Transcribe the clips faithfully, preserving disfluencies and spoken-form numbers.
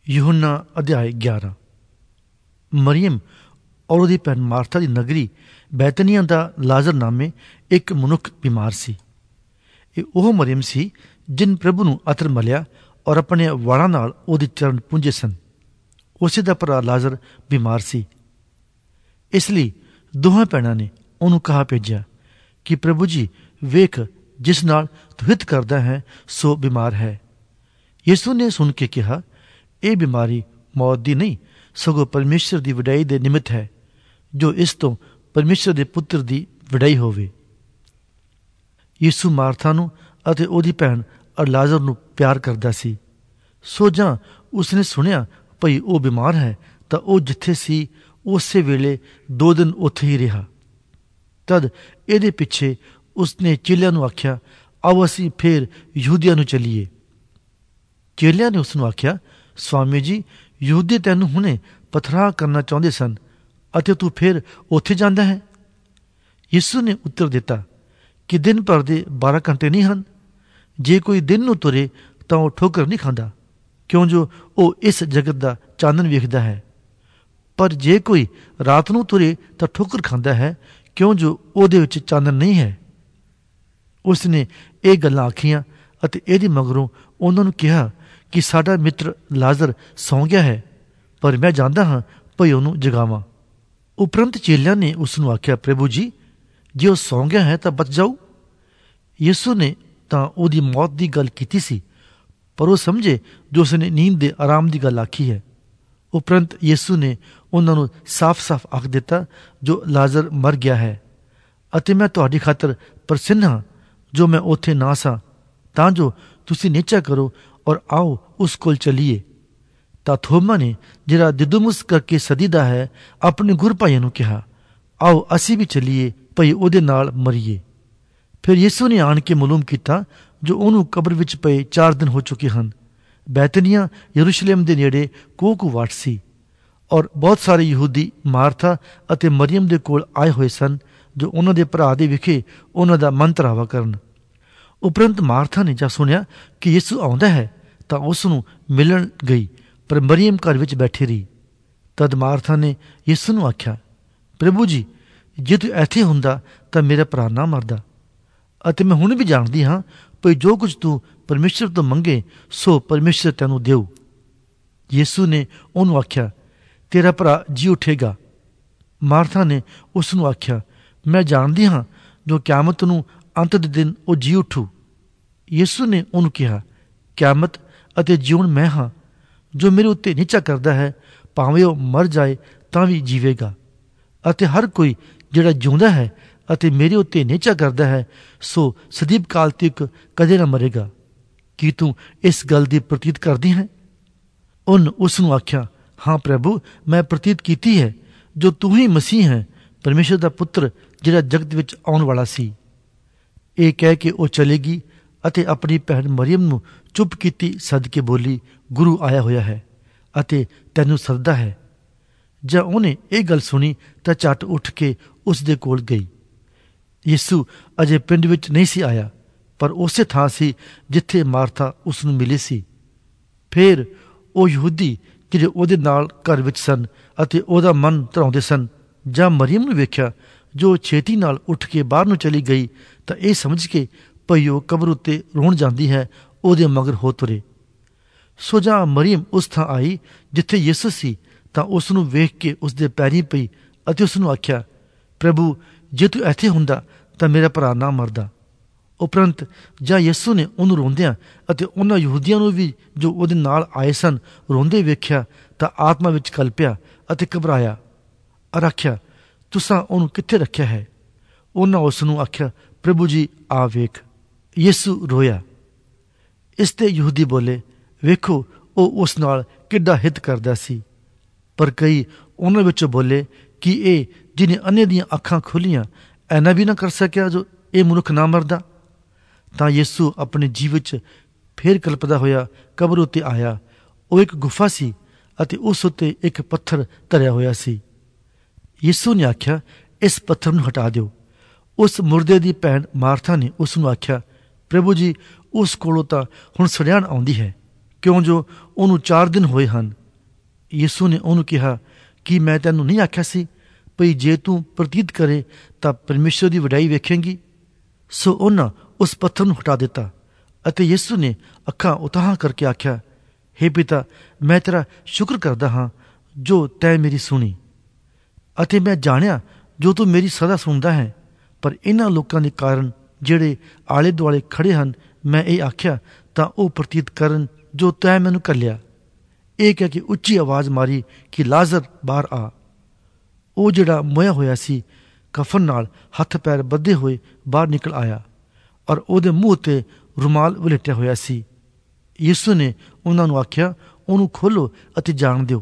यूहन्ना अध्याय ग्यारह। मरियम और ਉਹਦੀ ਭੈਣ ਮਾਰਥਾ ਦੀ ਨਗਰੀ ਬੈਤਨੀਆ ਦਾ ਲਾਜ਼ਰ ਨਾਮੇ ਇੱਕ ਮਨੁੱਖ ਬਿਮਾਰ ਸੀ। ਇਹ ਉਹ ਮਰੀਮ ਸੀ ਜਿਨ ਪ੍ਰਭੂ ਨੂੰ ਅਤਰ ਮਲਿਆ ਔਰ ਆਪਣੇ ਵਾਲਾਂ ਨਾਲ ਉਹਦੇ ਚਰਨ ਪੂੰਝੇ ਸਨ। ਉਸੇ ਦਾ ਭਰਾ ਲਾਜ਼ਰ ਬਿਮਾਰ ਸੀ। ਇਸ ਲਈ ਦੋਹਾਂ ਭੈਣਾਂ ਨੇ ਉਹਨੂੰ ਕਹਾ ਭੇਜਿਆ ਕਿ ਪ੍ਰਭੂ ਜੀ ਵੇਖ, ਜਿਸ ਨਾਲ ਤੂੰ ਹਿੱਤ ਕਰਦਾ ਹੈ ਸੋ ਬਿਮਾਰ ਹੈ। ਯਿਸੂ ਨੇ ਸੁਣ ਕੇ ਕਿਹਾ, ਇਹ ਬਿਮਾਰੀ ਮੌਤ ਦੀ ਨਹੀਂ ਸਗੋਂ ਪਰਮੇਸ਼ਰ ਦੀ ਵਡਾਈ ਦੇ ਨਿਮਿਤ ਹੈ, ਜੋ ਇਸ ਤੋਂ ਪਰਮੇਸ਼ਰ ਦੇ ਪੁੱਤਰ ਦੀ ਵਡਾਈ ਹੋਵੇ। ਯਿਸੂ ਮਾਰਥਾ ਨੂੰ ਅਤੇ ਉਹਦੀ ਭੈਣ ਅਰ ਲਾਜ਼ਰ ਨੂੰ ਪਿਆਰ ਕਰਦਾ ਸੀ। ਸੋ ਜਾਂ ਉਸਨੇ ਸੁਣਿਆ ਭਈ ਉਹ ਬਿਮਾਰ ਹੈ ਤਾਂ ਉਹ ਜਿੱਥੇ ਸੀ ਉਸੇ ਵੇਲੇ ਦੋ ਦਿਨ ਉੱਥੇ ਹੀ ਰਿਹਾ। ਤਦ ਇਹਦੇ ਪਿੱਛੇ ਉਸਨੇ ਚੇਲਿਆਂ ਨੂੰ ਆਖਿਆ, ਆਓ ਅਸੀਂ ਫੇਰ ਯਹੂਦੀਆਂ ਨੂੰ ਚੱਲੀਏ। ਚੇਲਿਆਂ ਨੇ ਉਸ ਨੂੰ ਆਖਿਆ, ਸਵਾਮੀ ਜੀ, ਯਹੂਦੀ ਤੈਨੂੰ ਹੁਣੇ ਪਥਰਾਅ ਕਰਨਾ ਚਾਹੁੰਦੇ ਸਨ ਅਤੇ ਤੂੰ ਫਿਰ ਉੱਥੇ ਜਾਂਦਾ ਹੈ। ਯਿਸੂ ਨੇ ਉੱਤਰ ਦਿੱਤਾ ਕਿ ਦਿਨ ਭਰ ਦੇ ਬਾਰਾਂ ਘੰਟੇ ਨਹੀਂ ਹਨ। ਜੇ ਕੋਈ ਦਿਨ ਨੂੰ ਤੁਰੇ ਤਾਂ ਉਹ ਠੋਕਰ ਨਹੀਂ ਖਾਂਦਾ, ਕਿਉਂ ਜੋ ਉਹ ਇਸ ਜਗਤ ਦਾ ਚਾਨਣ ਵੇਖਦਾ ਹੈ। ਪਰ ਜੇ ਕੋਈ ਰਾਤ ਨੂੰ ਤੁਰੇ ਤਾਂ ਠੋਕਰ ਖਾਂਦਾ ਹੈ, ਕਿਉਂ ਜੋ ਉਹਦੇ ਵਿੱਚ ਚਾਨਣ ਨਹੀਂ ਹੈ। ਉਸ ਨੇ ਇਹ ਗੱਲਾਂ ਆਖੀਆਂ ਅਤੇ ਇਹਦੇ ਮਗਰੋਂ ਉਹਨਾਂ ਨੂੰ ਕਿਹਾ ਕਿ ਸਾਡਾ ਮਿੱਤਰ ਲਾਜ਼ਰ ਸੌਂ ਗਿਆ ਹੈ, ਪਰ ਮੈਂ ਜਾਂਦਾ ਹਾਂ ਭਈ ਉਹਨੂੰ ਜਗਾਵਾਂ। ਉਪਰੰਤ ਚੇਲਿਆਂ ਨੇ ਉਸ ਨੂੰ ਆਖਿਆ, ਪ੍ਰਭੂ ਜੀ, ਜੇ ਉਹ ਸੌਂ ਗਿਆ ਹੈ ਤਾਂ ਬਚ ਜਾਊ। ਯਿਸੂ ਨੇ ਤਾਂ ਉਹਦੀ ਮੌਤ ਦੀ ਗੱਲ ਕੀਤੀ ਸੀ, ਪਰ ਉਹ ਸਮਝੇ ਜੋ ਉਸਨੇ ਨੀਂਦ ਦੇ ਆਰਾਮ ਦੀ ਗੱਲ ਆਖੀ ਹੈ। ਉਪਰੰਤ ਯਿਸੂ ਨੇ ਉਹਨਾਂ ਨੂੰ ਸਾਫ਼-ਸਾਫ਼ ਆਖ ਦਿੱਤਾ, ਜੋ ਲਾਜ਼ਰ ਮਰ ਗਿਆ ਹੈ ਅਤੇ ਮੈਂ ਤੁਹਾਡੀ ਖਾਤਰ ਪ੍ਰਸੰਨ ਹਾਂ ਜੋ ਮੈਂ ਉੱਥੇ ਨਾ ਸਾਂ, ਤਾਂ ਜੋ ਤੁਸੀਂ ਨਿਹਚਾ ਕਰੋ ਔਰ ਆਓ ਉਸ ਕੋਲ ਚੱਲੀਏ। ਤਾਂ ਥੋਮਾ ਨੇ, ਜਿਹੜਾ ਦਿਦੁਮੁਸ ਕਰਕੇ ਸਦੀਦਾ ਹੈ, ਆਪਣੇ ਗੁਰ ਭਾਈਆਂ ਨੂੰ ਕਿਹਾ, ਆਓ ਅਸੀਂ ਵੀ ਚੱਲੀਏ ਭਈ ਉਹਦੇ ਨਾਲ ਮਰੀਏ। ਫਿਰ ਯਿਸੂ ਨੇ ਆਣ ਕੇ ਮਾਲੂਮ ਕੀਤਾ ਜੋ ਉਹਨੂੰ ਕਬਰ ਵਿੱਚ ਪਏ ਚਾਰ ਦਿਨ ਹੋ ਚੁੱਕੇ ਹਨ। ਬੈਤਨੀਆ ਯਰੂਸ਼ਲਮ ਦੇ ਨੇੜੇ ਕੋਹ ਕੁ ਵਾਟ ਸੀ ਔਰ ਬਹੁਤ ਸਾਰੇ ਯਹੂਦੀ ਮਾਰਥਾ ਅਤੇ ਮਰੀਅਮ ਦੇ ਕੋਲ ਆਏ ਹੋਏ ਸਨ, ਜੋ ਉਹਨਾਂ ਦੇ ਭਰਾ ਦੇ ਵਿਖੇ ਉਹਨਾਂ ਦਾ ਮਨ ਧਰਾਵਾ ਕਰਨ। ਉਪਰੰਤ ਮਾਰਥਾ ਨੇ ਜਾਂ ਸੁਣਿਆ ਕਿ ਯਿਸੂ ਆਉਂਦਾ ਹੈ ਤਾਂ ਉਸ ਨੂੰ ਮਿਲਣ ਗਈ, ਪਰ ਮਰੀਅਮ ਘਰ ਵਿੱਚ ਬੈਠੀ ਰਹੀ। ਤਦ ਮਾਰਥਾ ਨੇ ਯਿਸੂ ਨੂੰ ਆਖਿਆ, ਪ੍ਰਭੂ ਜੀ, ਜੇ ਤੂੰ ਇੱਥੇ ਹੁੰਦਾ ਤਾਂ ਮੇਰਾ ਭਰਾ ਨਾ ਮਰਦਾ। ਅਤੇ ਮੈਂ ਹੁਣ ਵੀ ਜਾਣਦੀ ਹਾਂ ਭਈ ਜੋ ਕੁਝ ਤੂੰ ਪਰਮੇਸ਼ਰ ਤੋਂ ਮੰਗੇ ਸੋ ਪਰਮੇਸ਼ਰ ਤੈਨੂੰ ਦੇਊ। ਯਿਸੂ ਨੇ ਉਹਨੂੰ ਆਖਿਆ, ਤੇਰਾ ਭਰਾ ਜੀ ਉੱਠੇਗਾ। ਮਾਰਥਾ ਨੇ ਉਸ ਨੂੰ ਆਖਿਆ, ਮੈਂ ਜਾਣਦੀ ਹਾਂ ਜੋ ਕਿਆਮਤ ਨੂੰ ਅੰਤ ਦੇ ਦਿਨ ਉਹ ਜੀ ਉੱਠੂ। ਯਿਸੂ ਨੇ ਉਹਨੂੰ ਕਿਹਾ, ਕਿਆਮਤ ਅਤੇ ਜਿਉਣ ਮੈਂ ਹਾਂ। ਜੋ ਮੇਰੇ ਉੱਤੇ ਨਿਹਚਾ ਕਰਦਾ ਹੈ, ਭਾਵੇਂ ਉਹ ਮਰ ਜਾਏ ਤਾਂ ਵੀ ਜੀਵੇਗਾ। ਅਤੇ ਹਰ ਕੋਈ ਜਿਹੜਾ ਜਿਉਂਦਾ ਹੈ ਅਤੇ ਮੇਰੇ ਉੱਤੇ ਨਿਹਚਾ ਕਰਦਾ ਹੈ, ਸੋ ਸਦੀਵ ਕਾਲ ਤੱਕ ਕਦੇ ਨਾ ਮਰੇਗਾ। ਕੀ ਤੂੰ ਇਸ ਗੱਲ ਦੀ ਪ੍ਰਤੀਤ ਕਰਦੀ ਹੈ? ਉਹਨ ਉਸ ਨੂੰ ਆਖਿਆ, ਹਾਂ ਪ੍ਰਭੂ, ਮੈਂ ਪ੍ਰਤੀਤ ਕੀਤੀ ਹੈ ਜੋ ਤੂੰ ਹੀ ਮਸੀਹ ਹੈ, ਪਰਮੇਸ਼ਰ ਦਾ ਪੁੱਤਰ, ਜਿਹੜਾ ਜਗਤ ਵਿੱਚ ਆਉਣ ਵਾਲਾ ਸੀ। ਇਹ ਕਹਿ ਕੇ ਉਹ ਚਲੇਗੀ ਅਤੇ ਆਪਣੀ ਭੈਣ ਮਰੀਅਮ ਨੂੰ ਚੁੱਪ ਕੀਤੀ ਸੱਦ ਕੇ ਬੋਲੀ, ਗੁਰੂ ਆਇਆ ਹੋਇਆ ਹੈ ਅਤੇ ਤੈਨੂੰ ਸੱਦਦਾ ਹੈ। ਜਾਂ ਉਹਨੇ ਇਹ ਗੱਲ ਸੁਣੀ ਤਾਂ ਝੱਟ ਉੱਠ ਕੇ ਉਸ ਦੇ ਕੋਲ ਗਈ। ਯਿਸੂ ਅਜੇ ਪਿੰਡ ਵਿੱਚ ਨਹੀਂ ਸੀ ਆਇਆ, ਪਰ ਉਸੇ ਥਾਂ ਸੀ ਜਿੱਥੇ ਮਾਰਥਾ ਉਸ ਨੂੰ ਮਿਲੀ ਸੀ। ਫਿਰ ਉਹ ਯਹੂਦੀ ਜਿਹੜੇ ਉਹਦੇ ਨਾਲ ਘਰ ਵਿੱਚ ਸਨ ਅਤੇ ਉਹਦਾ ਮਨ ਧਰਾਉਂਦੇ ਸਨ, ਜਾਂ ਮਰੀਅਮ ਨੂੰ ਵੇਖਿਆ ਜੋ ਛੇਤੀ ਨਾਲ ਉੱਠ ਕੇ ਬਾਹਰ ਨੂੰ ਚਲੀ ਗਈ, ਤਾਂ ਇਹ ਸਮਝ ਕੇ ਭਈ ਉਹ ਕਬਰ ਉੱਤੇ ਰੋਣ ਜਾਂਦੀ ਹੈ, ਉਹਦੇ ਮਗਰ ਹੋ ਤੁਰੇ। ਸੋ ਜਾਂ ਮਰੀਅਮ ਉਸ ਥਾਂ ਆਈ ਜਿੱਥੇ ਯਿਸੂ ਸੀ, ਤਾਂ ਉਸ ਨੂੰ ਵੇਖ ਕੇ ਉਸ ਦੇ ਪੈਰੀਂ ਪਈ ਅਤੇ ਉਸ ਨੂੰ ਆਖਿਆ, ਪ੍ਰਭੂ, ਜੇ ਤੂੰ ਇੱਥੇ ਹੁੰਦਾ ਤਾਂ ਮੇਰਾ ਭਰਾ ਨਾ ਮਰਦਾ। ਉਪਰੰਤ ਜਾਂ ਯਿਸੂ ਨੇ ਉਹਨੂੰ ਰੋਂਦਿਆਂ ਅਤੇ ਉਹਨਾਂ ਯਹੂਦੀਆਂ ਨੂੰ ਵੀ ਜੋ ਉਹਦੇ ਨਾਲ ਆਏ ਸਨ ਰੋਂਦੇ ਵੇਖਿਆ, ਤਾਂ ਆਤਮਾ ਵਿੱਚ ਕਲਪਿਆ ਅਤੇ ਘਬਰਾਇਆ ਅਰ ਆਖਿਆ, ਤੁਸਾਂ ਉਹਨੂੰ ਕਿੱਥੇ ਰੱਖਿਆ ਹੈ? ਉਹਨਾਂ ਉਸ ਨੂੰ ਆਖਿਆ, ਪ੍ਰਭੂ ਜੀ, ਆ ਵੇਖ। ਯਿਸੂ ਰੋਇਆ। ਇਸ ਤੇ ਯਹੂਦੀ ਬੋਲੇ, ਵੇਖੋ ਉਹ ਉਸ ਨਾਲ ਕਿੱਡਾ ਹਿੱਤ ਕਰਦਾ ਸੀ। ਪਰ ਕਈ ਉਹਨਾਂ ਵਿੱਚੋਂ ਬੋਲੇ ਕਿ ਇਹ ਜਿਹਨੇ ਅੰਨੇ ਦੀਆਂ ਅੱਖਾਂ ਖੋਲੀਆਂ, ਐਨਾ ਵੀ ਨਾ ਕਰ ਸਕਿਆ ਜੋ ਇਹ ਮਨੁੱਖ ਨਾ ਮਰਦਾ। ਤਾਂ ਯਿਸੂ ਆਪਣੇ ਜੀਵ ਵਿੱਚ ਫੇਰ ਕਲਪਦਾ ਹੋਇਆ ਕਬਰ ਉੱਤੇ ਆਇਆ। ਉਹ ਇੱਕ ਗੁਫਾ ਸੀ ਅਤੇ ਉਸ ਉੱਤੇ ਇੱਕ ਪੱਥਰ ਧਰਿਆ ਹੋਇਆ ਸੀ। ਯਿਸੂ ਨੇ ਆਖਿਆ, ਇਸ ਪੱਥਰ ਨੂੰ ਹਟਾ ਦਿਓ। ਉਸ ਮੁਰਦੇ ਦੀ ਭੈਣ ਮਾਰਥਾ ਨੇ ਉਸ ਨੂੰ ਆਖਿਆ, ਪ੍ਰਭੂ ਜੀ, ਉਸ ਕੋਲੋਂ ਤਾਂ ਹੁਣ ਸੜਿਆਣ ਆਉਂਦੀ ਹੈ, ਕਿਉਂ ਜੋ ਉਹਨੂੰ ਚਾਰ ਦਿਨ ਹੋਏ ਹਨ। ਯਿਸੂ ਨੇ ਉਹਨੂੰ ਕਿਹਾ ਕਿ ਮੈਂ ਤੈਨੂੰ ਨਹੀਂ ਆਖਿਆ ਸੀ ਭਈ ਜੇ ਤੂੰ ਪ੍ਰਤੀਤ ਕਰੇ ਤਾਂ ਪਰਮੇਸ਼ਰ ਦੀ ਵਡਿਆਈ ਵੇਖੇਂਗੀ। ਸੋ ਉਹਨਾਂ ਉਸ ਪੱਥਰ ਨੂੰ ਹਟਾ ਦਿੱਤਾ ਅਤੇ ਯਿਸੂ ਨੇ ਅੱਖਾਂ ਉਤਾਂਹ ਕਰਕੇ ਆਖਿਆ, ਹੇ ਪਿਤਾ, ਮੈਂ ਤੇਰਾ ਸ਼ੁਕਰ ਕਰਦਾ ਹਾਂ ਜੋ ਤੈਂ ਮੇਰੀ ਸੁਣੀ, ਅਤੇ ਮੈਂ ਜਾਣਿਆ ਜੋ ਤੂੰ ਮੇਰੀ ਸਦਾ ਸੁਣਦਾ ਹੈ। ਪਰ ਇਹਨਾਂ ਲੋਕਾਂ ਦੇ ਕਾਰਨ ਜਿਹੜੇ ਆਲੇ ਦੁਆਲੇ ਖੜੇ ਹਨ ਮੈਂ ਇਹ ਆਖਿਆ ਤਾਂ ਉਹ ਪ੍ਰਤੀਤ ਕਰਨ ਜੋ ਤੈਂ ਮੈਨੂੰ ਘੱਲਿਆ। ਇਹ ਕਹਿ ਕੇ ਉੱਚੀ ਆਵਾਜ਼ ਮਾਰੀ ਕਿ ਲਾਜ਼ਰ ਬਾਹਰ ਆ। ਉਹ ਜਿਹੜਾ ਮੋਇਆ ਹੋਇਆ ਸੀ ਕਫਨ ਨਾਲ ਹੱਥ ਪੈਰ ਬੱਧੇ ਹੋਏ ਬਾਹਰ ਨਿਕਲ ਆਇਆ ਔਰ ਉਹਦੇ ਮੂੰਹ ਤੇ ਰੁਮਾਲ ਵਲੇਟਿਆ ਹੋਇਆ ਸੀ। ਯਿਸੂ ਨੇ ਉਹਨਾਂ ਨੂੰ ਆਖਿਆ, ਉਹਨੂੰ ਖੋਲ੍ਹੋ ਅਤੇ ਜਾਣ ਦਿਓ।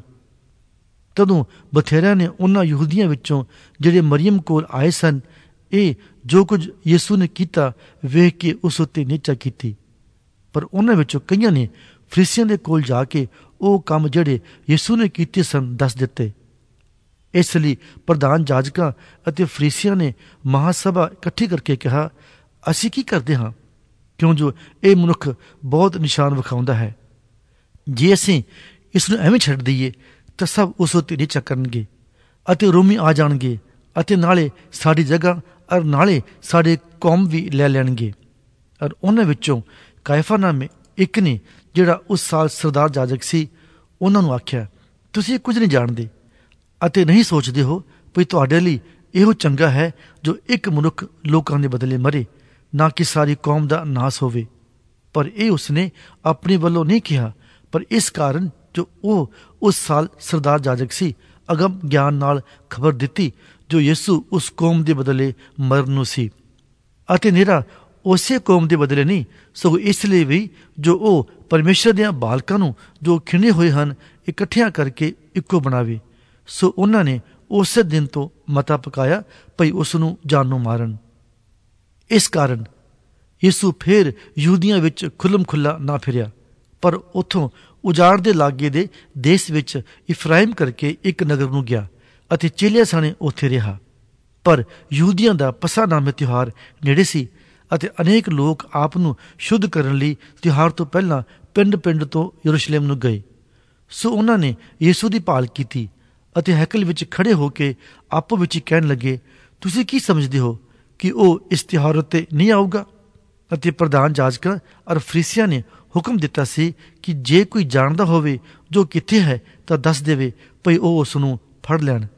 ਤਦੋਂ ਬਥੇਰਿਆਂ ਨੇ ਉਹਨਾਂ ਯਹੂਦੀਆਂ ਵਿੱਚੋਂ ਜਿਹੜੇ ਮਰੀਅਮ ਕੋਲ ਆਏ ਸਨ ਇਹ ਜੋ ਕੁਝ ਯਿਸੂ ਨੇ ਕੀਤਾ ਵੇਖ ਕੇ ਉਸ ਉੱਤੇ ਨਿਹਚਾ ਕੀਤੀ। ਪਰ ਉਹਨਾਂ ਵਿੱਚੋਂ ਕਈਆਂ ਨੇ ਫਰੀਸੀਆਂ ਦੇ ਕੋਲ ਜਾ ਕੇ ਉਹ ਕੰਮ ਜਿਹੜੇ ਯਿਸੂ ਨੇ ਕੀਤੇ ਸਨ ਦੱਸ ਦਿੱਤੇ। ਇਸ ਲਈ ਪ੍ਰਧਾਨ ਜਾਜਕਾਂ ਅਤੇ ਫਰੀਸੀਆਂ ਨੇ ਮਹਾਸਭਾ ਇਕੱਠੀ ਕਰਕੇ ਕਿਹਾ, ਅਸੀਂ ਕੀ ਕਰਦੇ ਹਾਂ? ਕਿਉਂ ਜੋ ਇਹ ਮਨੁੱਖ ਬਹੁਤ ਨਿਸ਼ਾਨ ਵਿਖਾਉਂਦਾ ਹੈ। ਜੇ ਅਸੀਂ ਇਸ ਨੂੰ ਐਵੇਂ ਛੱਡ ਦਈਏ ਤਾਂ ਸਭ ਉਸ ਉੱਤੇ ਨਿਹਚਾ ਕਰਨਗੇ ਅਤੇ ਰੋਮੀ ਆ ਜਾਣਗੇ ਅਤੇ ਨਾਲੇ ਸਾਡੀ ਜਗ੍ਹਾ ਔਰ ਨਾਲੇ ਸਾਡੇ ਕੌਮ ਵੀ ਲੈ ਲੈਣਗੇ। ਔਰ ਉਹਨਾਂ ਵਿੱਚੋਂ ਕਾਇਫਾ ਨਾਮੇ ਇੱਕ ਨੇ ਜਿਹੜਾ ਉਸ ਸਾਲ ਸਰਦਾਰ ਜਾਜਕ ਸੀ, ਉਹਨਾਂ ਨੂੰ ਆਖਿਆ, ਤੁਸੀਂ ਕੁਝ ਨਹੀਂ ਜਾਣਦੇ ਅਤੇ ਨਹੀਂ ਸੋਚਦੇ ਹੋ ਵੀ ਤੁਹਾਡੇ ਲਈ ਇਹੋ ਚੰਗਾ ਹੈ ਜੋ ਇੱਕ ਮਨੁੱਖ ਲੋਕਾਂ ਦੇ ਬਦਲੇ ਮਰੇ, ਨਾ ਕਿ ਸਾਰੀ ਕੌਮ ਦਾ ਨਾਸ ਹੋਵੇ। ਪਰ ਇਹ ਉਸਨੇ ਆਪਣੇ ਵੱਲੋਂ ਨਹੀਂ ਕਿਹਾ, ਪਰ ਇਸ ਕਾਰਨ ਜੋ ਉਹ ਉਸ ਸਾਲ ਸਰਦਾਰ ਜਾਜਕ ਸੀ ਅਗਮ ਗਿਆਨ ਨਾਲ ਖਬਰ ਦਿੱਤੀ ਜੋ ਯਿਸੂ ਉਸ ਕੌਮ ਦੇ ਬਦਲੇ ਮਰਨ ਨੂੰ ਸੀ, ਅਤੇ ਨਿਰਾ ਉਸੇ ਕੌਮ ਦੇ ਬਦਲੇ ਨਹੀਂ ਸਗੋਂ ਇਸ ਲਈ ਵੀ ਜੋ ਉਹ ਪਰਮੇਸ਼ਰ ਦੀਆਂ ਬਾਲਕਾਂ ਨੂੰ ਜੋ ਖਿੰਡੇ ਹੋਏ ਹਨ ਇਕੱਠਿਆਂ ਕਰਕੇ ਇੱਕੋ ਬਣਾਵੇ। ਸੋ ਉਹਨਾਂ ਨੇ ਉਸੇ ਦਿਨ ਤੋਂ ਮਤਾ ਪਕਾਇਆ ਭਈ ਉਸ ਨੂੰ ਜਾਨੋਂ ਮਾਰਨ। ਇਸ ਕਾਰਨ ਯਿਸੂ ਫੇਰ ਯਹੂਦੀਆਂ ਵਿੱਚ ਖੁੱਲਮ ਖੁੱਲਾ ਨਾ ਫਿਰਿਆ, ਪਰ ਉੱਥੋਂ ਉਜਾੜ ਦੇ ਲਾਗੇ ਦੇ ਦੇਸ਼ ਵਿੱਚ ਇਫਰਾਇਮ ਕਰਕੇ ਇੱਕ ਨਗਰ ਨੂੰ ਗਿਆ ਅਤੇ ਚੇਲਿਆਂ ਸਾਣੇ ਉੱਥੇ ਰਿਹਾ। ਪਰ ਯਹੂਦੀਆਂ ਦਾ ਪਸਾ ਨਾਮੇ ਤਿਉਹਾਰ ਨੇੜੇ ਸੀ ਅਤੇ ਅਨੇਕ ਲੋਕ ਆਪ ਨੂੰ ਸ਼ੁੱਧ ਕਰਨ ਲਈ ਤਿਉਹਾਰ ਤੋਂ ਪਹਿਲਾਂ ਪਿੰਡ ਪਿੰਡ ਤੋਂ ਯਰੂਸ਼ਲਮ ਨੂੰ ਗਏ। ਸੋ ਉਹਨਾਂ ਨੇ ਯਿਸੂ ਦੀ ਭਾਲ ਕੀਤੀ ਅਤੇ ਹੈਕਲ ਵਿੱਚ ਖੜੇ ਹੋ ਕੇ ਆਪੋ ਵਿੱਚ ਹੀ ਕਹਿਣ ਲੱਗੇ, ਤੁਸੀਂ ਕੀ ਸਮਝਦੇ ਹੋ ਕਿ ਉਹ ਇਸ ਤਿਉਹਾਰ ਉੱਤੇ ਨਹੀਂ ਆਊਗਾ? ਅਤੇ ਪ੍ਰਧਾਨ ਜਾਜਕਾਂ ਔਰ ਫਰੀਸੀਆਂ ਨੇ ਹੁਕਮ ਦਿੱਤਾ ਸੀ ਕਿ ਜੇ ਕੋਈ ਜਾਣਦਾ ਹੋਵੇ ਜੋ ਕਿੱਥੇ ਹੈ ਤਾਂ ਦੱਸ ਦੇਵੇ ਭਈ ਉਹ ਉਸ ਨੂੰ ਫੜ ਲੈਣ।